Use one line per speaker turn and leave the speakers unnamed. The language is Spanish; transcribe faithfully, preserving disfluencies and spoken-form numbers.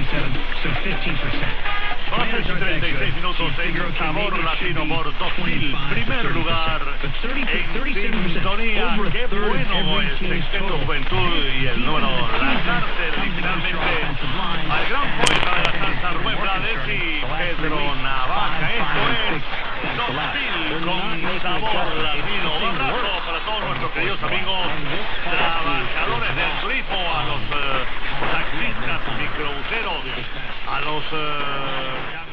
doce y treinta y seis minutos en Sabor Latino por dos mil. Primer lugar en sintonía. Qué bueno es Sexteto Juventud y el número La Cárcel. Y finalmente al gran poeta de la salsa Rubén Blades y Pedro Navaja. Esto es dos mil con Sabor Latino. Un abrazo para todos nuestros queridos amigos trabajadores del turismo, a los uh, taxistas, microbuseros, a los uh,